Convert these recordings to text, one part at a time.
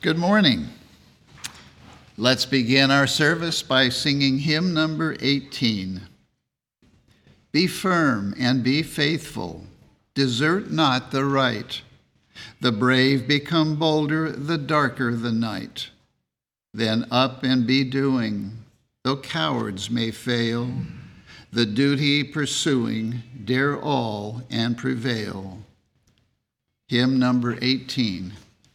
Good morning. Let's begin our service by singing hymn number 18. Be firm and be faithful, desert not the right. The brave become bolder, the darker the night. Then up and be doing, though cowards may fail. The duty pursuing, dare all and prevail. Hymn number 18.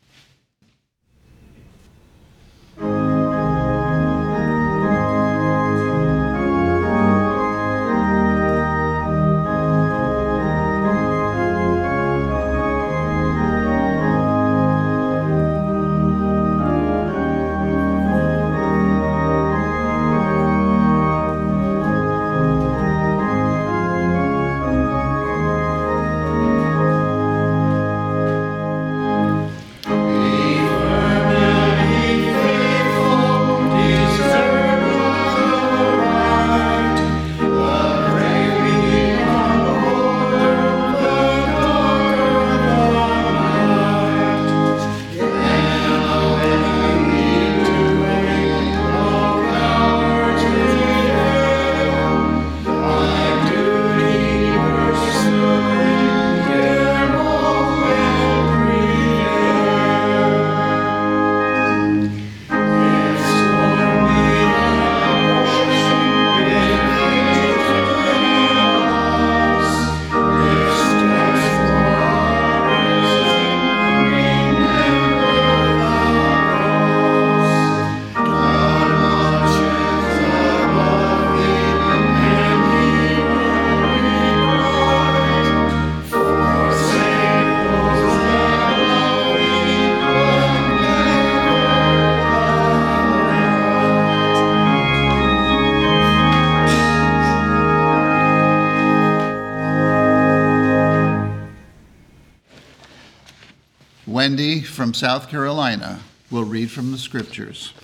Wendy from South Carolina will read from the scriptures.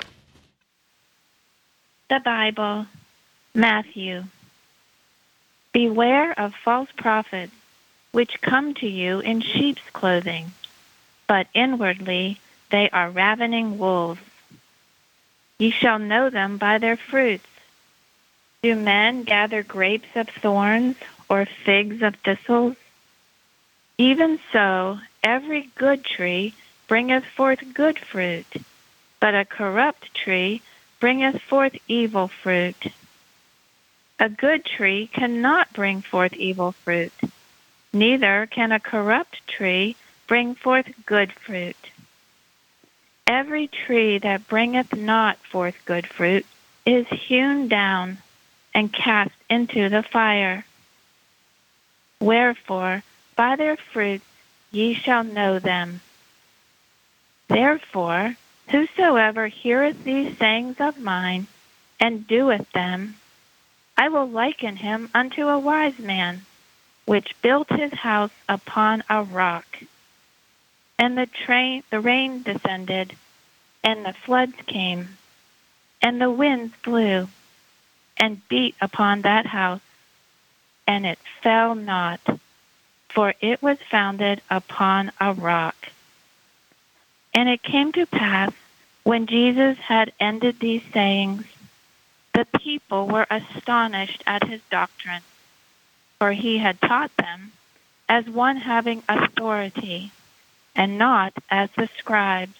The Bible, Matthew. Beware of false prophets, which come to you in sheep's clothing, but inwardly they are ravening wolves. Ye shall know them by their fruits. Do men gather grapes of thorns or figs of thistles? Even so, every good tree bringeth forth good fruit, but a corrupt tree bringeth forth evil fruit. A good tree cannot bring forth evil fruit, neither can a corrupt tree bring forth good fruit. Every tree that bringeth not forth good fruit is hewn down and cast into the fire. Wherefore, by their fruits ye shall know them. Therefore, whosoever heareth these sayings of mine, and doeth them, I will liken him unto a wise man, which built his house upon a rock. And the rain descended, and the floods came, and the winds blew, and beat upon that house, and it fell not, for it was founded upon a rock. And it came to pass, when Jesus had ended these sayings, the people were astonished at his doctrine, for he had taught them as one having authority, and not as the scribes.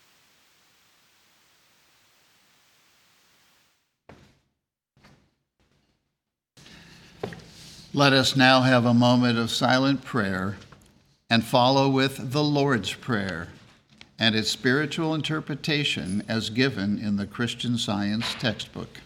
Let us now have a moment of silent prayer and follow with the Lord's Prayer and its spiritual interpretation as given in the Christian Science textbook.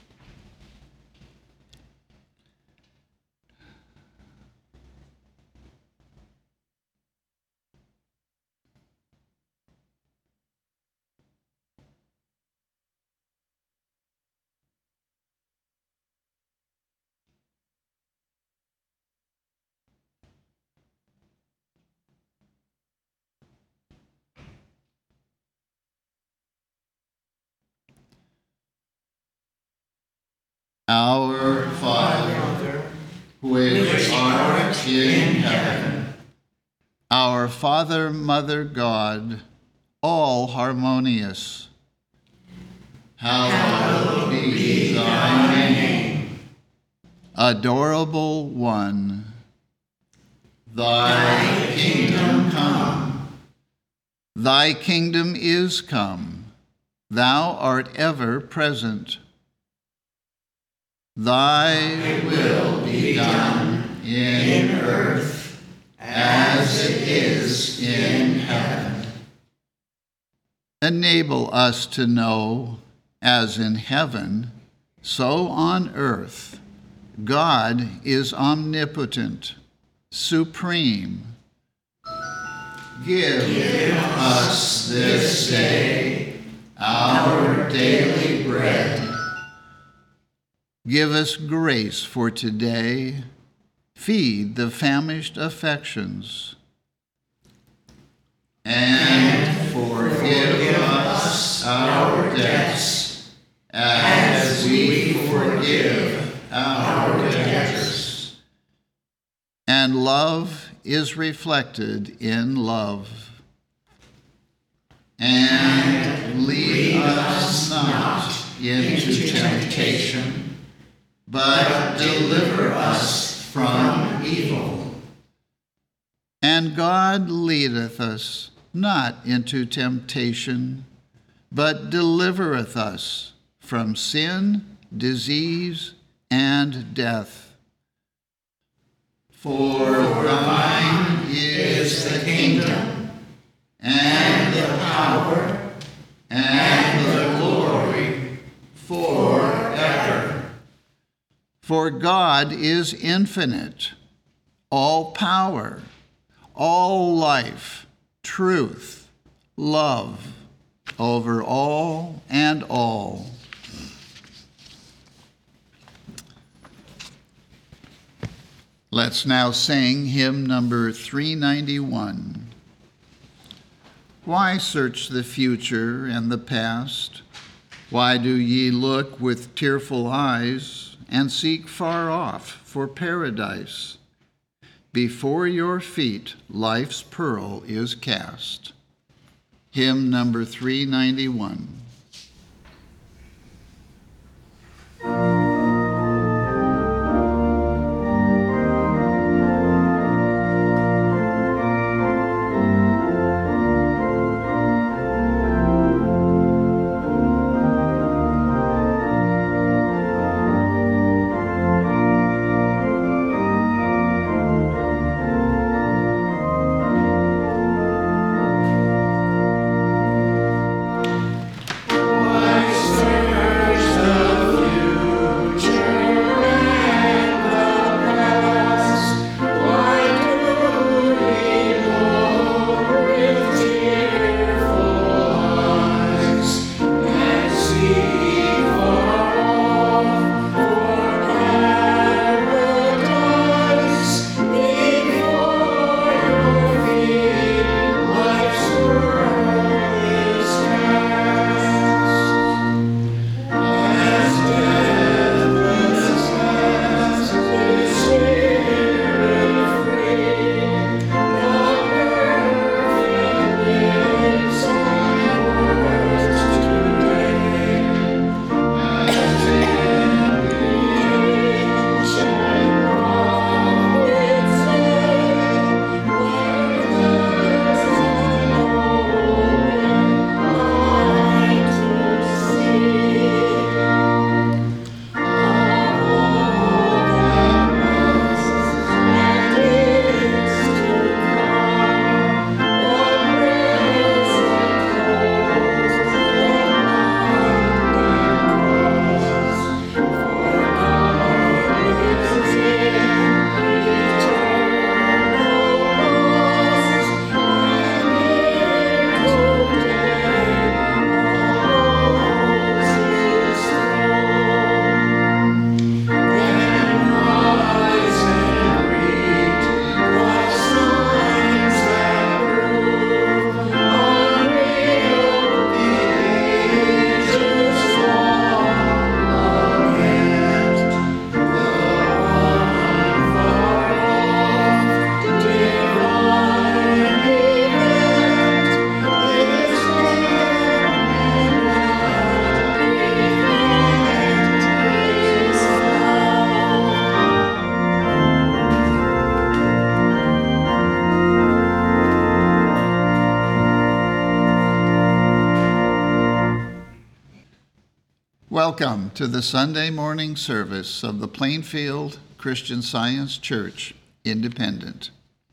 Our Father, which art in heaven, our Father, Mother God, all harmonious. Hallowed be thy name. Adorable One, thy kingdom come. Thy kingdom is come. Thou art ever present. Thy will be done in earth as it is in heaven. Enable us to know, as in heaven, so on earth, God is omnipotent, supreme. Give us this day our daily bread. Give us grace for today. Feed the famished affections. And forgive us our debts as we forgive our debtors. And love is reflected in love. And lead us not into temptation, but deliver us from evil. And God leadeth us not into temptation, but delivereth us from sin, disease, and death. For thine is the kingdom, and the power, and the glory, forever. For God is infinite, all power, all life, truth, love, over all and all. Let's now sing hymn number 391. Why search the future and the past? Why do ye look with tearful eyes and seek far off for paradise? Before your feet life's pearl is cast. Hymn number 391. Welcome to the Sunday morning service of the Plainfield Christian Science Church, Independent.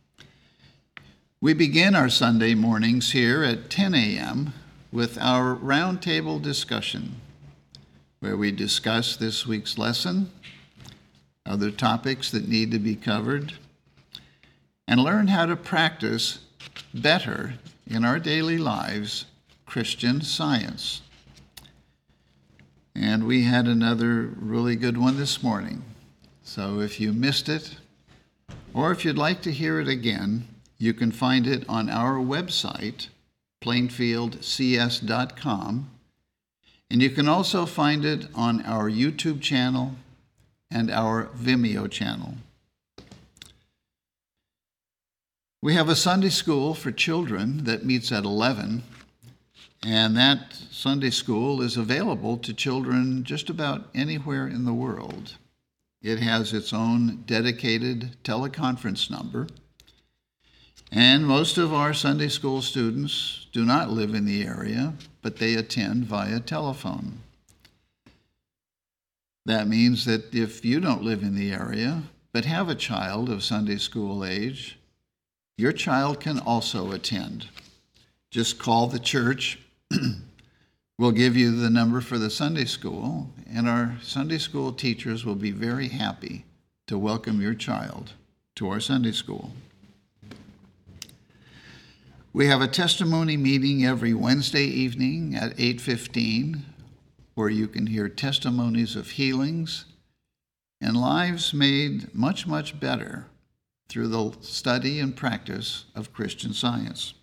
We begin our Sunday mornings here at 10 a.m. with our roundtable discussion, where we discuss this week's lesson, other topics that need to be covered, and learn how to practice better in our daily lives Christian Science. And we had another really good one this morning. So if you missed it, or if you'd like to hear it again, you can find it on our website, plainfieldcs.com, and you can also find it on our YouTube channel and our Vimeo channel. We have a Sunday school for children that meets at 11, and that Sunday school is available to children just about anywhere in the world. It has its own dedicated teleconference number, and most of our Sunday school students do not live in the area, but they attend via telephone. That means that if you don't live in the area, but have a child of Sunday school age, your child can also attend. Just call the church. We'll give you the number for the Sunday school, and our Sunday school teachers will be very happy to welcome your child to our Sunday school. We have a testimony meeting every Wednesday evening at 8:15, where you can hear testimonies of healings and lives made much, much better through the study and practice of Christian Science.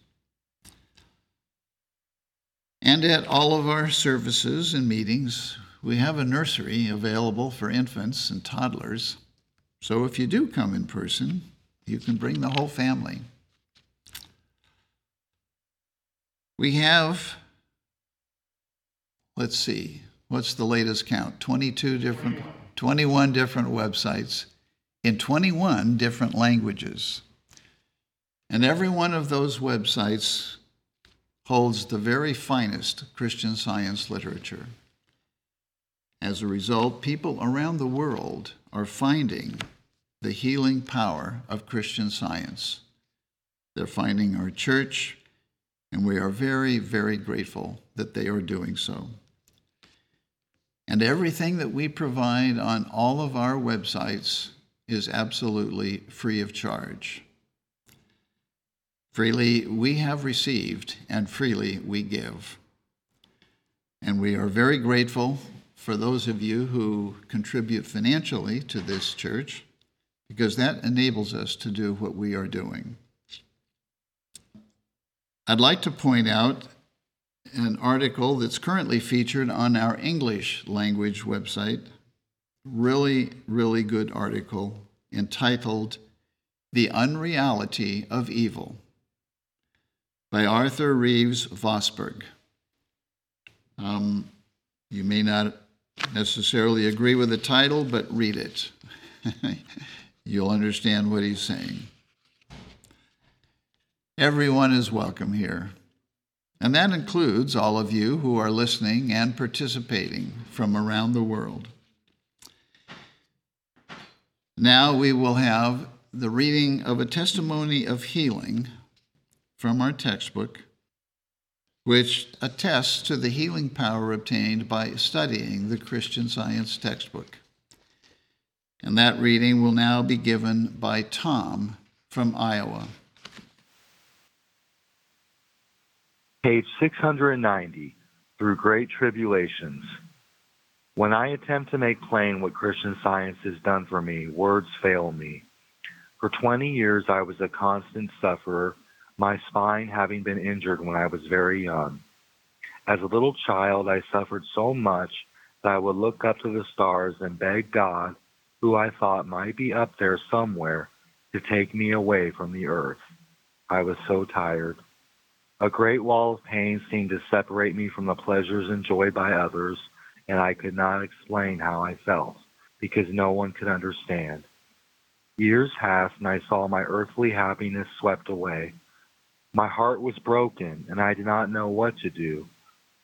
And at all of our services and meetings, we have a nursery available for infants and toddlers. So if you do come in person, you can bring the whole family. We have, let's see, what's the latest count? 21 different websites in 21 different languages. And every one of those websites holds the very finest Christian Science literature. As a result, people around the world are finding the healing power of Christian Science. They're finding our church, and we are very, very grateful that they are doing so. And everything that we provide on all of our websites is absolutely free of charge. Freely we have received, and freely we give. And we are very grateful for those of you who contribute financially to this church, because that enables us to do what we are doing. I'd like to point out an article that's currently featured on our English language website. Really, really good article entitled "The Unreality of Evil" by Arthur Reeves Vosberg. You may not necessarily agree with the title, but read it. You'll understand what he's saying. Everyone is welcome here, and that includes all of you who are listening and participating from around the world. Now we will have the reading of a testimony of healing from our textbook, which attests to the healing power obtained by studying the Christian Science textbook. And that reading will now be given by Tom from Iowa. Page 690, Through Great Tribulations. When I attempt to make plain what Christian Science has done for me, words fail me. For 20 years I was a constant sufferer, my spine having been injured when I was very young. As a little child, I suffered so much that I would look up to the stars and beg God, who I thought might be up there somewhere, to take me away from the earth. I was so tired. A great wall of pain seemed to separate me from the pleasures enjoyed by others, and I could not explain how I felt, because no one could understand. Years passed, and I saw my earthly happiness swept away. My heart was broken, and I did not know what to do.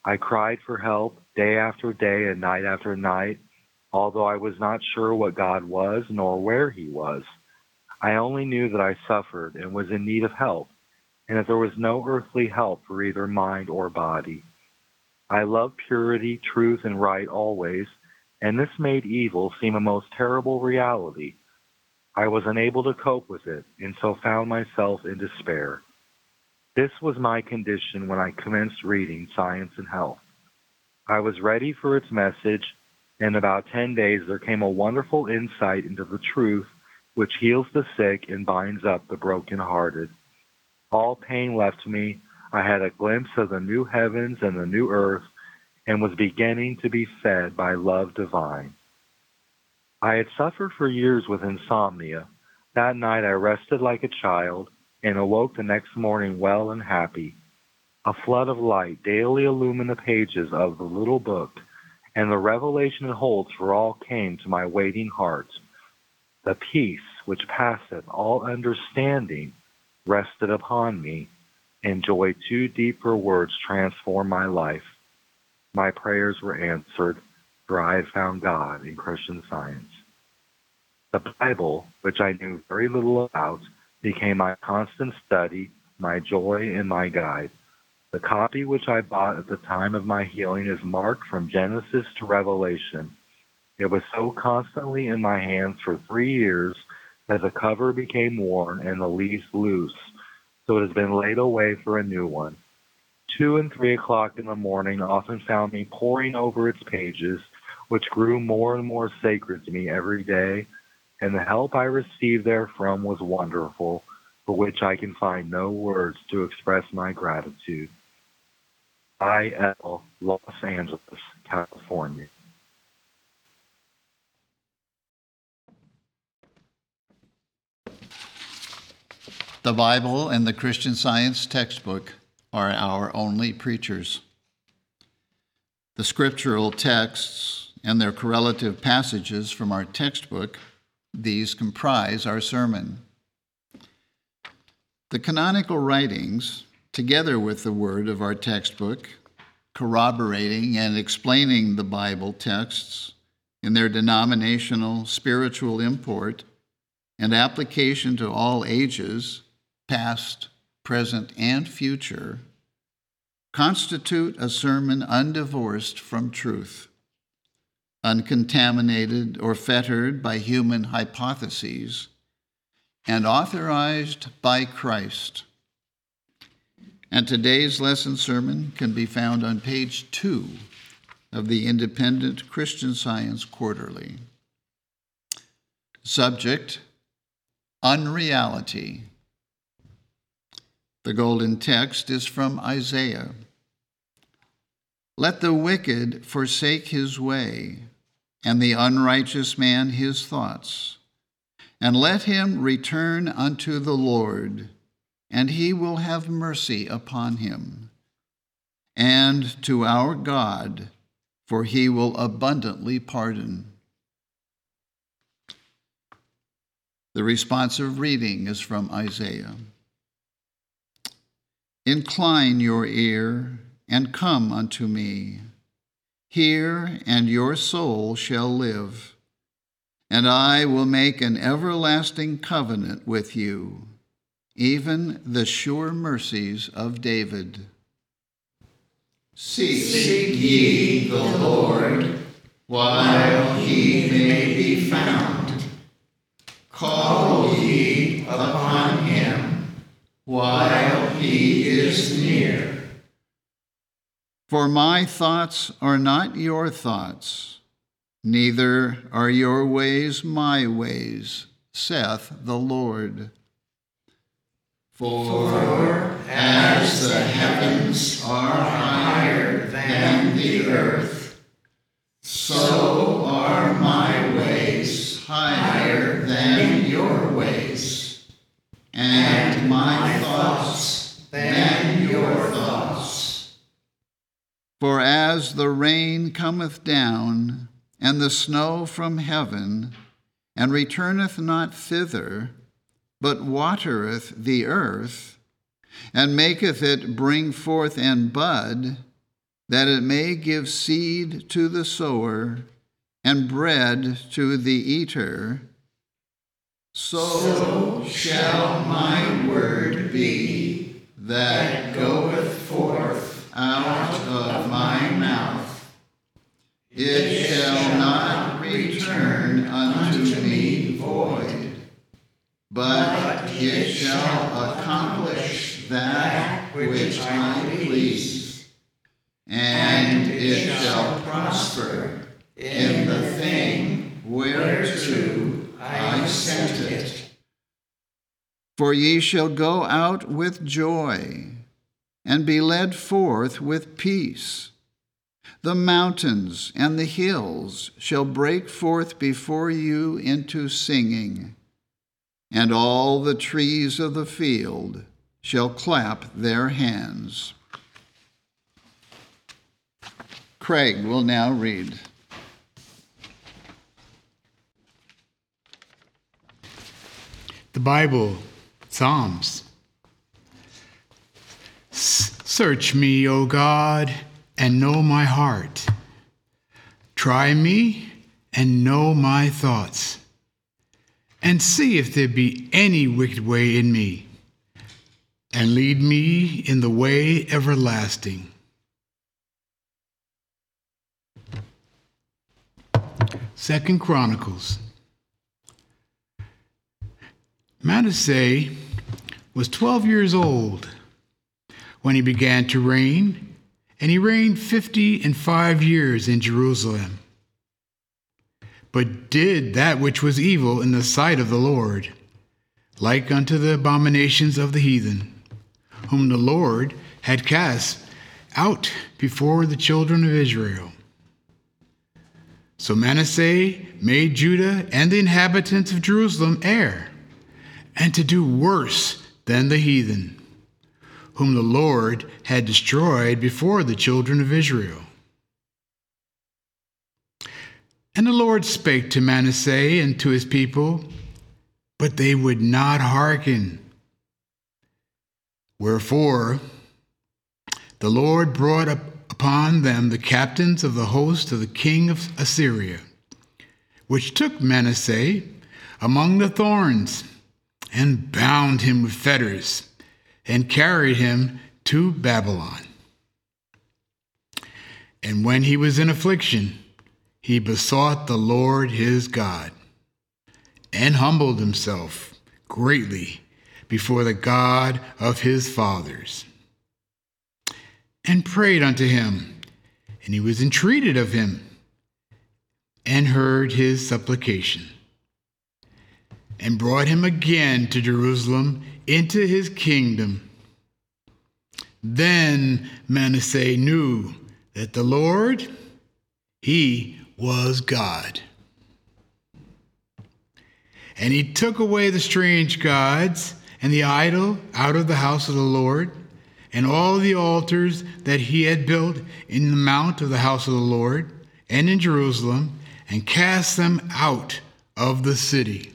I cried for help day after day and night after night, although I was not sure what God was nor where he was. I only knew that I suffered and was in need of help, and that there was no earthly help for either mind or body. I loved purity, truth, and right always, and this made evil seem a most terrible reality. I was unable to cope with it, and so found myself in despair. This was my condition when I commenced reading Science and Health. I was ready for its message. In about 10 days, there came a wonderful insight into the truth which heals the sick and binds up the brokenhearted. All pain left me. I had a glimpse of the new heavens and the new earth, and was beginning to be fed by love divine. I had suffered for years with insomnia. That night I rested like a child, and awoke the next morning well and happy. A flood of light daily illumined the pages of the little book, and the revelation it holds for all came to my waiting heart. The peace which passeth all understanding rested upon me, and joy too deep for words transformed my life. My prayers were answered, for I had found God in Christian Science. The Bible, which I knew very little about, became my constant study, my joy, and my guide. The copy which I bought at the time of my healing is marked from Genesis to Revelation. It was so constantly in my hands for 3 years that the cover became worn and the leaves loose, so it has been laid away for a new one. 2 and 3 o'clock in the morning often found me poring over its pages, which grew more and more sacred to me every day, and the help I received therefrom was wonderful, for which I can find no words to express my gratitude. I.L., Los Angeles, California. The Bible and the Christian Science textbook are our only preachers. The scriptural texts and their correlative passages from our textbook, these comprise our sermon. The canonical writings, together with the word of our textbook, corroborating and explaining the Bible texts in their denominational, spiritual import and application to all ages, past, present, and future, constitute a sermon undivorced from truth, uncontaminated or fettered by human hypotheses, and authorized by Christ. And today's lesson sermon can be found on page 2 of the Independent Christian Science Quarterly. Subject, unreality. The golden text is from Isaiah. Let the wicked forsake his way, and the unrighteous man his thoughts, and let him return unto the Lord, and he will have mercy upon him, and to our God, for he will abundantly pardon. The responsive reading is from Isaiah. Incline your ear and come unto me. Hear, and your soul shall live. And I will make an everlasting covenant with you, even the sure mercies of David. Seek ye the Lord while he may be found. Call ye upon him while he is near. For my thoughts are not your thoughts, neither are your ways my ways, saith the Lord. For as the heavens are higher than the earth, so are my ways higher than your ways, and my thoughts than your thoughts. For as the rain cometh down, and the snow from heaven, and returneth not thither, but watereth the earth, and maketh it bring forth and bud, that it may give seed to the sower and bread to the eater, so shall my word be that goeth forth out of my mouth. It shall not return unto me void, but it shall accomplish that which I please, and it shall prosper in the thing whereto I sent it. For ye shall go out with joy, and be led forth with peace. The mountains and the hills shall break forth before you into singing, and all the trees of the field shall clap their hands. Craig will now read. The Bible, Psalms. Search me, O God, and know my heart. Try me and know my thoughts, and see if there be any wicked way in me, and lead me in the way everlasting. Second Chronicles. Manasseh was 12 years old when he began to reign, and he reigned 55 years in Jerusalem, but did that which was evil in the sight of the Lord, like unto the abominations of the heathen, whom the Lord had cast out before the children of Israel. So Manasseh made Judah and the inhabitants of Jerusalem err, and to do worse than the heathen, whom the Lord had destroyed before the children of Israel. And the Lord spake to Manasseh and to his people, but they would not hearken. Wherefore the Lord brought upon them the captains of the host of the king of Assyria, which took Manasseh among the thorns, and bound him with fetters, and carried him to Babylon. And when he was in affliction, he besought the Lord his God, and humbled himself greatly before the God of his fathers, and prayed unto him, and he was entreated of him, and heard his supplication, and brought him again to Jerusalem into his kingdom. Then Manasseh knew that the Lord, he was God. And he took away the strange gods and the idol out of the house of the Lord, and all the altars that he had built in the mount of the house of the Lord and in Jerusalem, and cast them out of the city.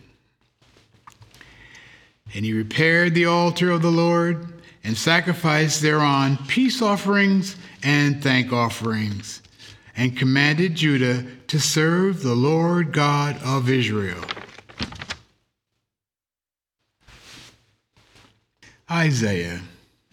And he repaired the altar of the Lord, and sacrificed thereon peace offerings and thank offerings, and commanded Judah to serve the Lord God of Israel. Isaiah.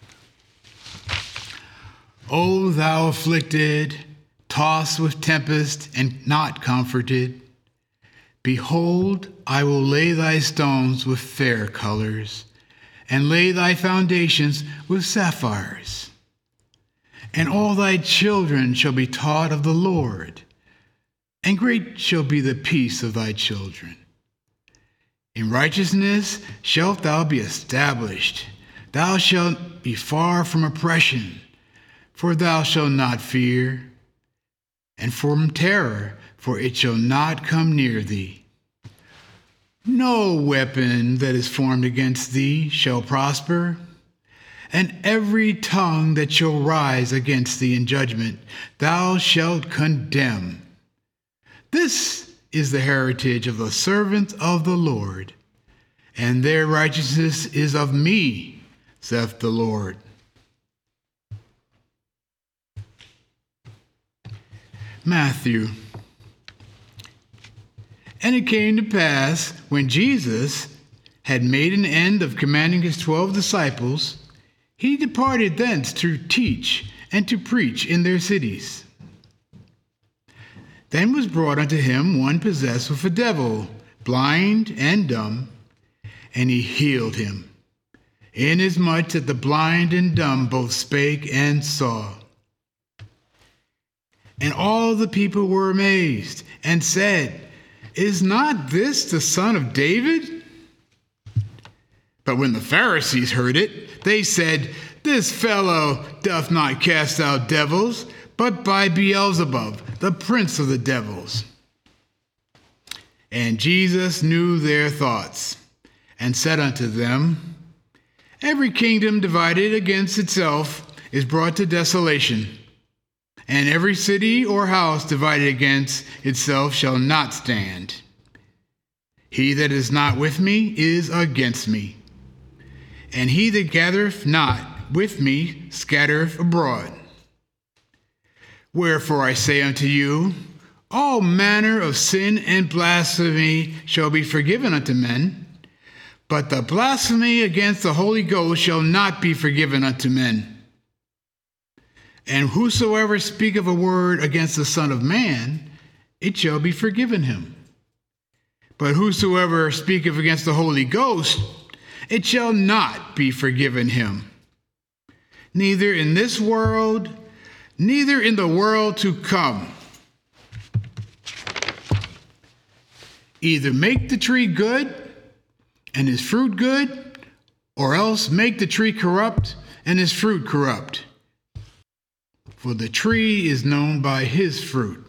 O thou afflicted, tossed with tempest, and not comforted, behold, I will lay thy stones with fair colors, and lay thy foundations with sapphires. And all thy children shall be taught of the Lord, and great shall be the peace of thy children. In righteousness shalt thou be established. Thou shalt be far from oppression, for thou shalt not fear, and from terror, for it shall not come near thee. No weapon that is formed against thee shall prosper, and every tongue that shall rise against thee in judgment thou shalt condemn. This is the heritage of the servants of the Lord, and their righteousness is of me, saith the Lord. Matthew. And it came to pass, when Jesus had made an end of commanding his 12 disciples, he departed thence to teach and to preach in their cities. Then was brought unto him one possessed with a devil, blind and dumb, and he healed him, inasmuch that the blind and dumb both spake and saw. And all the people were amazed, and said, Is not this the son of David? But when the Pharisees heard it, they said, This fellow doth not cast out devils, but by Beelzebub, the prince of the devils. And Jesus knew their thoughts, and said unto them, Every kingdom divided against itself is brought to desolation, and every city or house divided against itself shall not stand. He that is not with me is against me, and he that gathereth not with me scattereth abroad. Wherefore I say unto you, all manner of sin and blasphemy shall be forgiven unto men, but the blasphemy against the Holy Ghost shall not be forgiven unto men. And whosoever speaketh a word against the Son of Man, it shall be forgiven him. But whosoever speaketh against the Holy Ghost, it shall not be forgiven him. Neither in this world, neither in the world to come. Either make the tree good, and his fruit good, or else make the tree corrupt, and his fruit corrupt. For the tree is known by his fruit.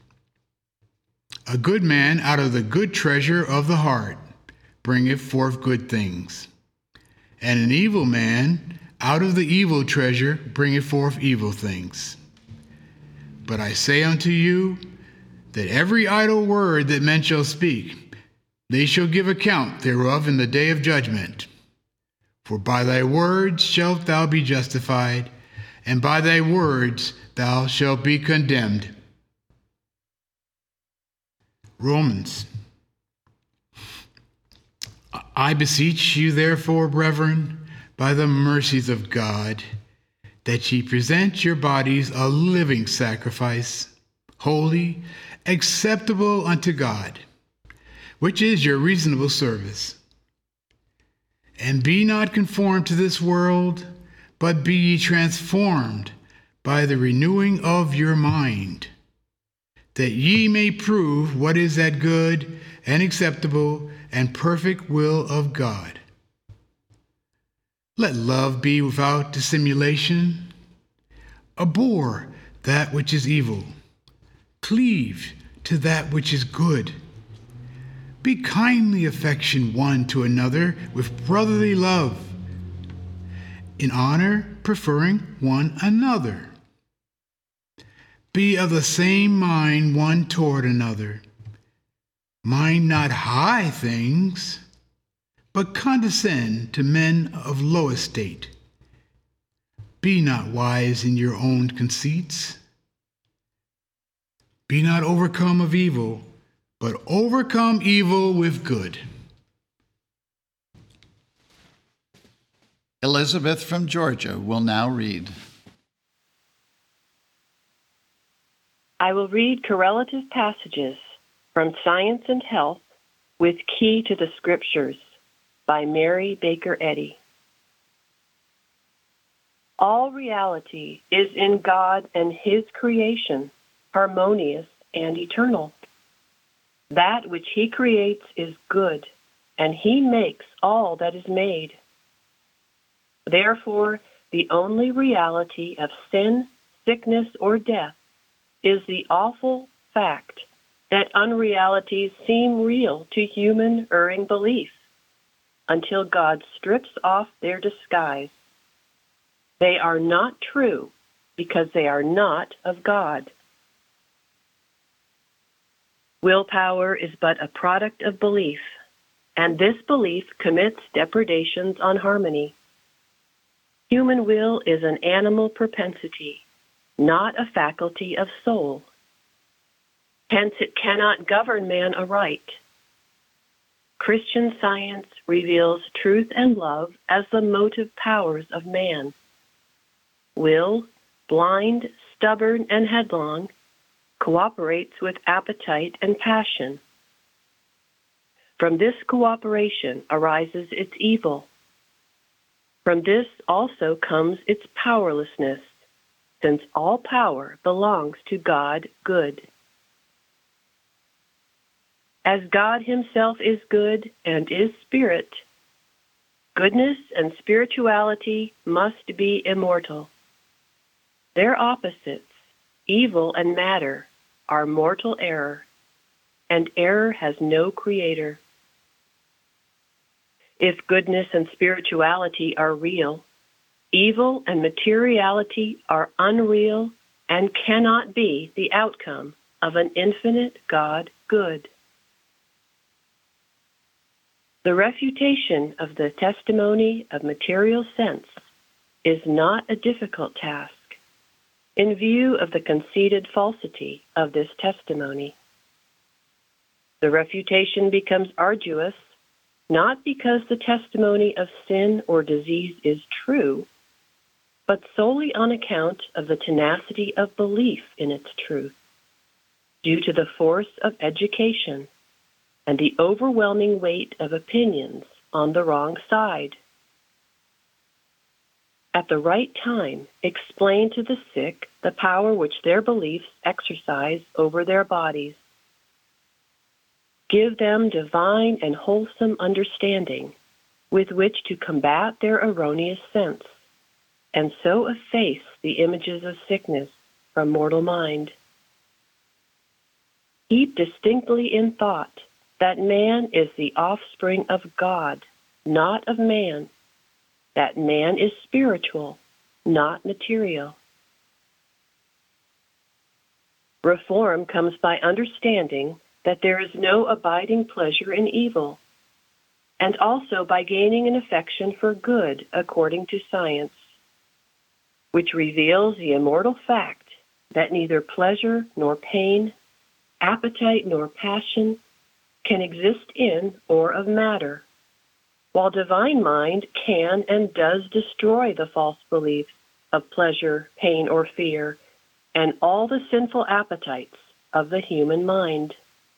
A good man out of the good treasure of the heart bringeth forth good things, and an evil man out of the evil treasure bringeth forth evil things. But I say unto you, that every idle word that men shall speak, they shall give account thereof in the day of judgment. For by thy words shalt thou be justified, and by thy words thou shalt be condemned. Romans. I beseech you therefore, brethren, by the mercies of God, that ye present your bodies a living sacrifice, holy, acceptable unto God, which is your reasonable service. And be not conformed to this world, but be ye transformed by the renewing of your mind, that ye may prove what is that good and acceptable and perfect will of God. Let love be without dissimulation. Abhor that which is evil. Cleave to that which is good. Be kindly affectioned one to another with brotherly love, in honor preferring one another. Be of the same mind one toward another. Mind not high things, but condescend to men of low estate. Be not wise in your own conceits. Be not overcome of evil, but overcome evil with good. Elizabeth from Georgia will now read. I will read correlative passages from Science and Health with Key to the Scriptures by Mary Baker Eddy. All reality is in God and His creation, harmonious and eternal. That which He creates is good, and He makes all that is made. Therefore, the only reality of sin, sickness, or death is the awful fact that unrealities seem real to human erring belief until God strips off their disguise. They are not true because they are not of God. Willpower is but a product of belief, and this belief commits depredations on harmony. Human will is an animal propensity, not a faculty of soul. Hence, it cannot govern man aright. Christian Science reveals truth and love as the motive powers of man. Will, blind, stubborn, and headlong, cooperates with appetite and passion. From this cooperation arises its evil. From this also comes its powerlessness, since all power belongs to God good. As God himself is good and is spirit, goodness and spirituality must be immortal. Their opposites, evil and matter, are mortal error, and error has no creator. If goodness and spirituality are real, evil and materiality are unreal and cannot be the outcome of an infinite God good. The refutation of the testimony of material sense is not a difficult task in view of the conceded falsity of this testimony. The refutation becomes arduous not because the testimony of sin or disease is true, but solely on account of the tenacity of belief in its truth, due to the force of education and the overwhelming weight of opinions on the wrong side. At the right time, explain to the sick the power which their beliefs exercise over their bodies. Give them divine and wholesome understanding with which to combat their erroneous sense, and so efface the images of sickness from mortal mind. Keep distinctly in thought that man is the offspring of God, not of man, that man is spiritual, not material. Reform comes by understanding that there is no abiding pleasure in evil, and also by gaining an affection for good according to science, which reveals the immortal fact that neither pleasure nor pain, appetite nor passion can exist in or of matter, while divine mind can and does destroy the false beliefs of pleasure, pain, or fear, and all the sinful appetites of the human mind.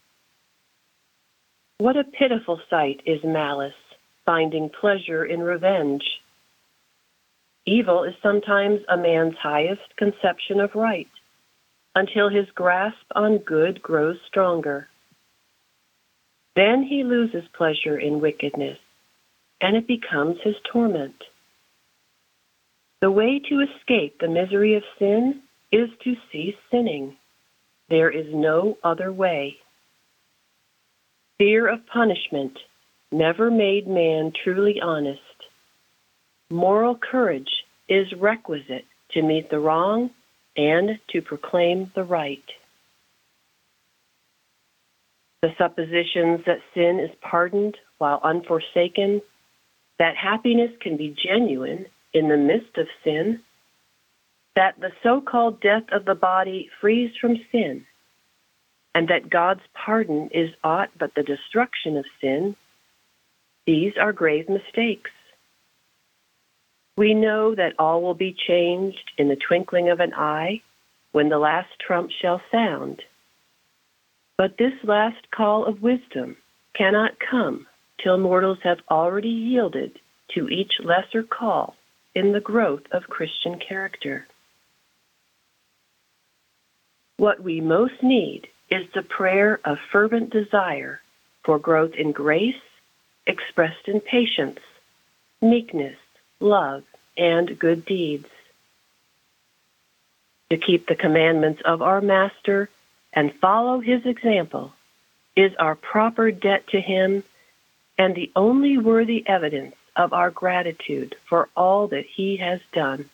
What a pitiful sight is malice, finding pleasure in revenge. Evil is sometimes a man's highest conception of right, until his grasp on good grows stronger. Then he loses pleasure in wickedness, and it becomes his torment. The way to escape the misery of sin is to cease sinning. There is no other way. Fear of punishment never made man truly honest. Moral courage is requisite to meet the wrong and to proclaim the right. The suppositions that sin is pardoned while unforsaken, that happiness can be genuine in the midst of sin, that the so-called death of the body frees from sin, and that God's pardon is aught but the destruction of sin, these are grave mistakes. We know that all will be changed in the twinkling of an eye when the last trump shall sound. But this last call of wisdom cannot come till mortals have already yielded to each lesser call in the growth of Christian character. What we most need is the prayer of fervent desire for growth in grace, expressed in patience, meekness, love, and good deeds. To keep the commandments of our Master and follow his example is our proper debt to him and the only worthy evidence of our gratitude for all that he has done.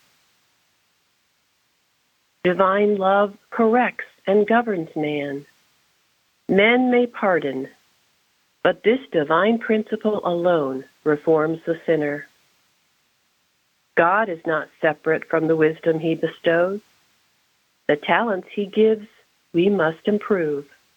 Divine love corrects and governs man. Men may pardon, but this divine principle alone reforms the sinner. God is not separate from the wisdom he bestows. The talents he gives we must improve.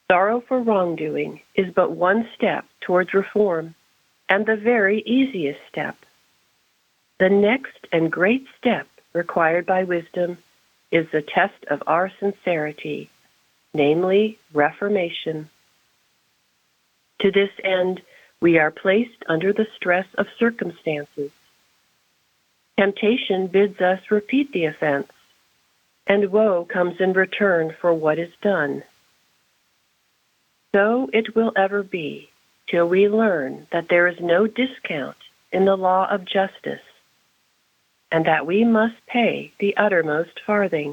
Sorrow for wrongdoing is but one step towards reform, and the very easiest step. The next and great step required by wisdom is the test of our sincerity, namely reformation. To this end, we are placed under the stress of circumstances. Temptation bids us repeat the offense, and woe comes in return for what is done. So it will ever be till we learn that there is no discount in the law of justice, and that we must pay the uttermost farthing.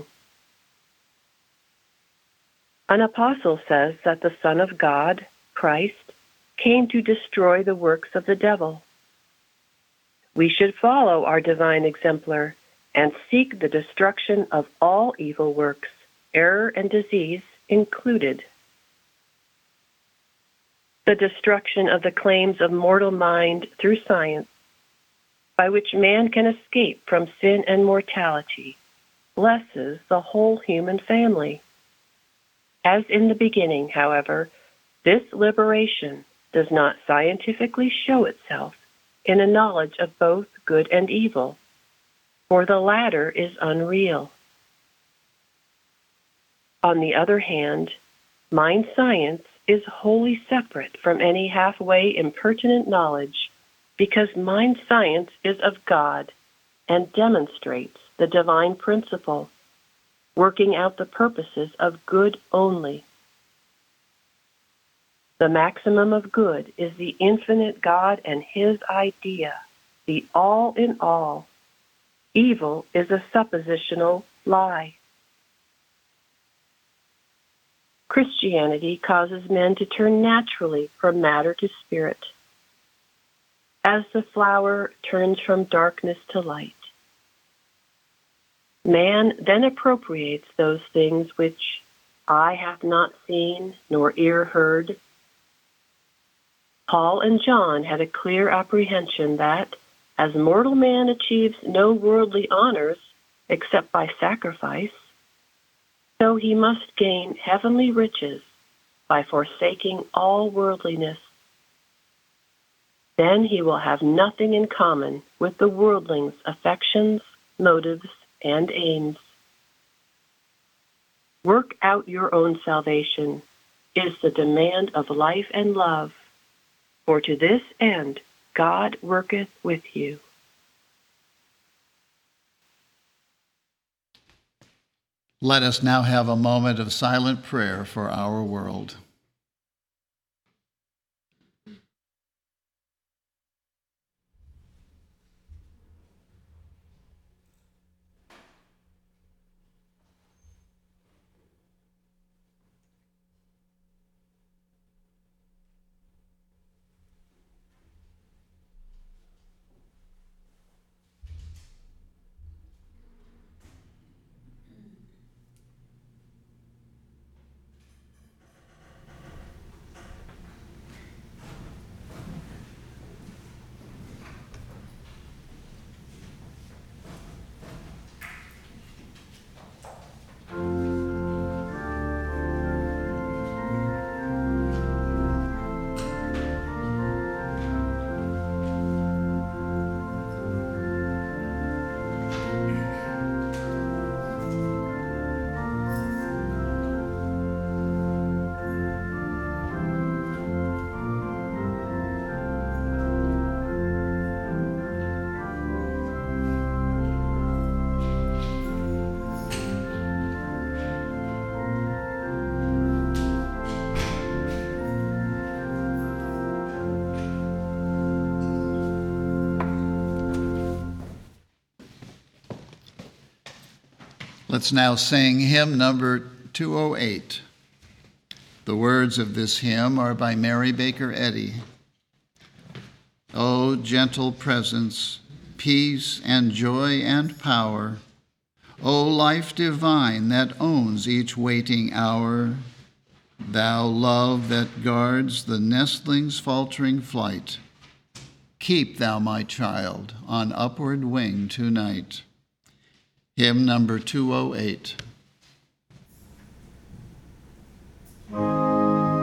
An apostle says that the Son of God, Christ, came to destroy the works of the devil. We should follow our divine exemplar and seek the destruction of all evil works, error and disease included. The destruction of the claims of mortal mind through science, by which man can escape from sin and mortality, blesses the whole human family. As in the beginning, however, this liberation does not scientifically show itself in a knowledge of both good and evil, for the latter is unreal. On the other hand, mind science is wholly separate from any halfway impertinent knowledge, because mind science is of God and demonstrates the divine principle, working out the purposes of good only. The maximum of good is the infinite God and his idea, the all in all. Evil is a suppositional lie. Christianity causes men to turn naturally from matter to spirit, as the flower turns from darkness to light. Man then appropriates those things which eye hath not seen, nor ear heard. Paul and John had a clear apprehension that, as mortal man achieves no worldly honors except by sacrifice, so he must gain heavenly riches by forsaking all worldliness. Then he will have nothing in common with the worldling's affections, motives, and aims. Work out your own salvation is the demand of life and love, for to this end God worketh with you. Let us now have a moment of silent prayer for our world. Let's now sing hymn number 208. The words of this hymn are by Mary Baker Eddy. O gentle presence, peace and joy and power, O life divine that owns each waiting hour, thou love that guards the nestling's faltering flight, keep thou my child on upward wing tonight. Hymn number 208.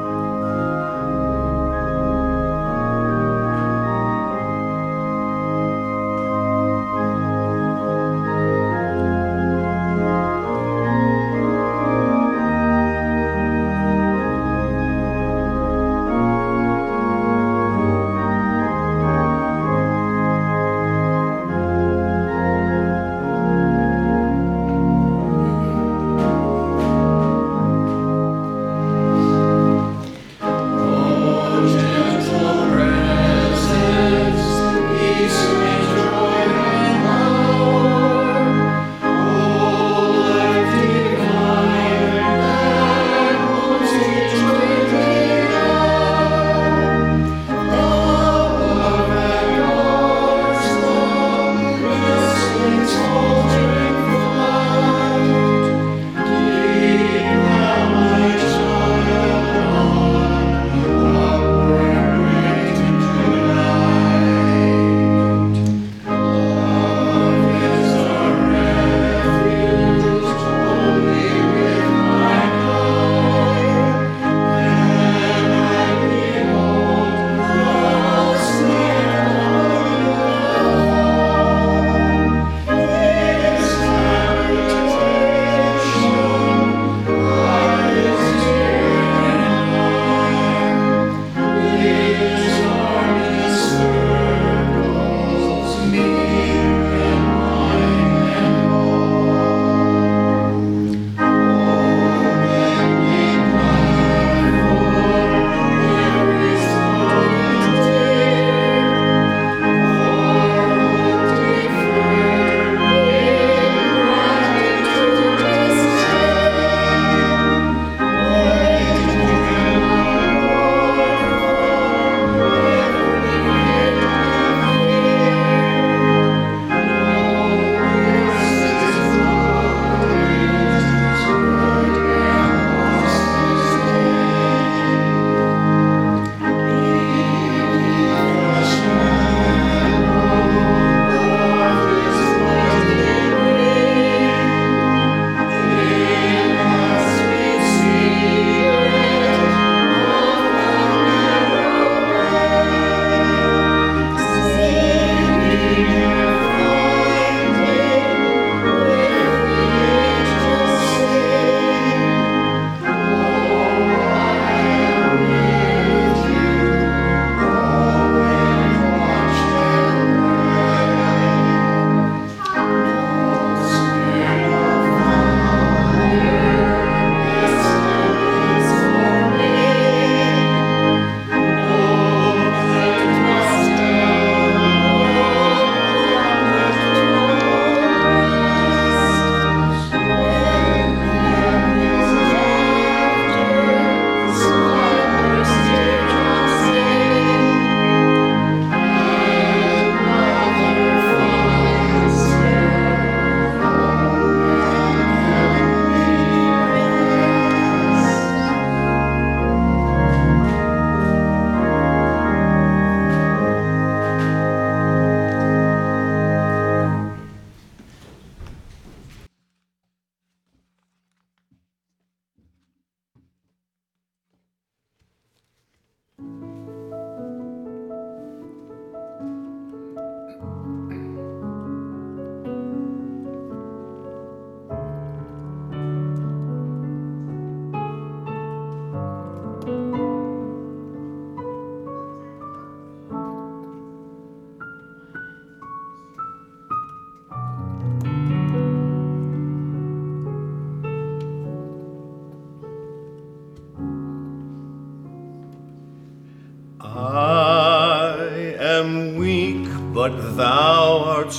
I am weak, but thou art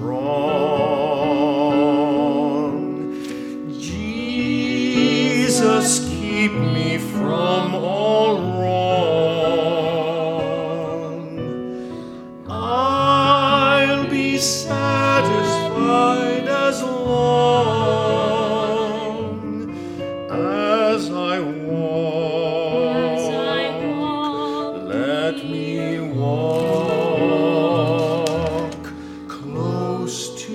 strong. Jesus, keep me from all wrong. I'll be satisfied as long as I walk. Let me walk close to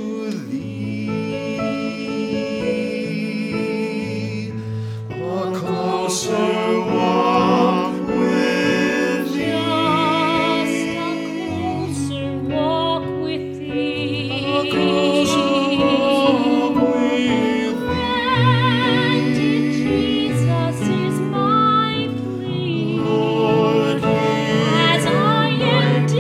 thee, a closer walk with thee, Just a closer walk with thee. a closer walk with Granted, Jesus is my plea. Lord, As I enter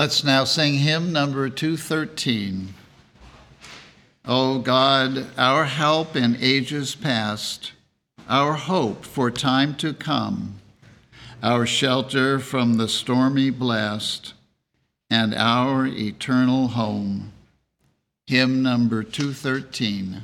Let's now sing hymn number 213. O God, our help in ages past, our hope for time to come, our shelter from the stormy blast, and our eternal home. Hymn number 213.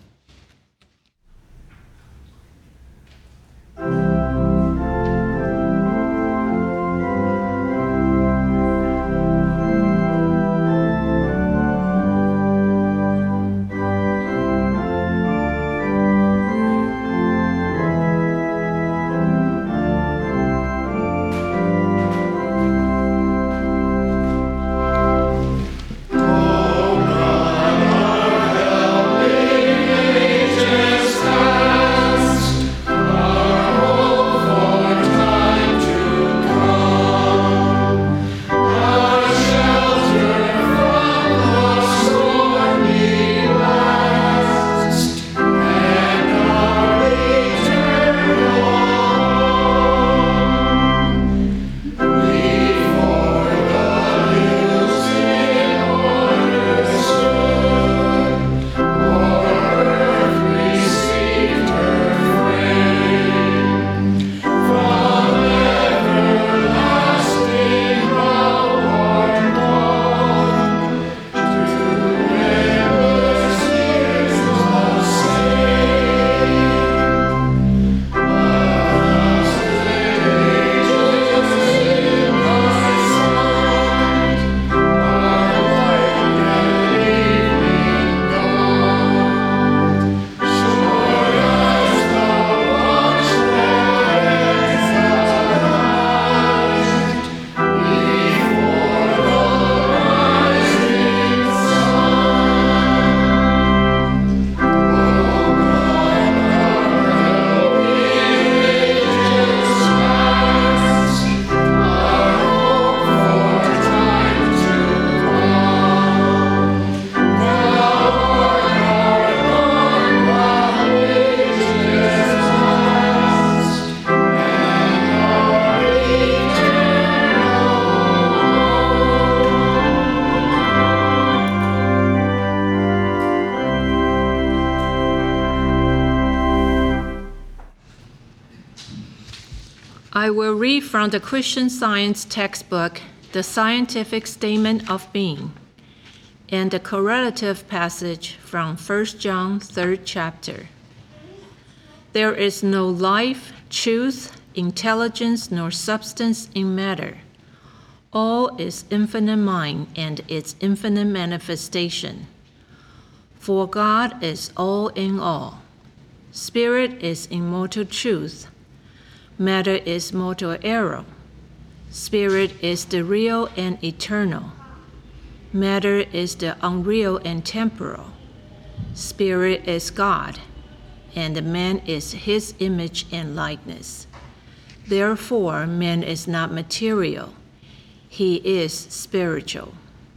I will read from the Christian Science textbook, The Scientific Statement of Being, and the correlative passage from 1 John 3rd chapter. There is no life, truth, intelligence, nor substance in matter. All is infinite mind and its infinite manifestation. For God is all in all. Spirit is immortal truth. Matter is mortal error. Spirit is the real and eternal. Matter is the unreal and temporal. Spirit is God, and man is his image and likeness. Therefore, man is not material. He is spiritual.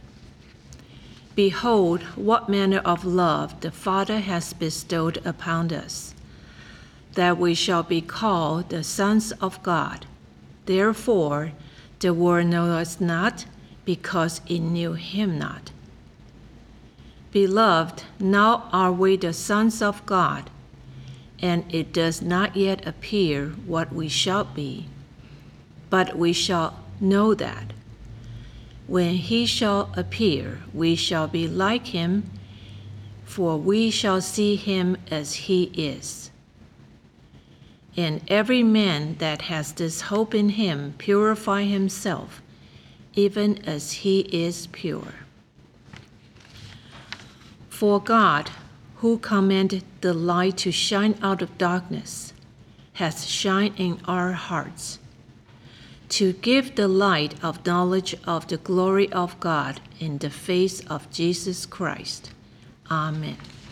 Behold, what manner of love the Father has bestowed upon us, that we shall be called the sons of God. Therefore, the world knoweth us not, because it knew him not. Beloved, now are we the sons of God, and it does not yet appear what we shall be, but we shall know that when he shall appear, we shall be like him, for we shall see him as he is. And every man that has this hope in him purify himself, even as he is pure. For God, who commanded the light to shine out of darkness, hath shined in our hearts, to give the light of knowledge of the glory of God in the face of Jesus Christ. Amen.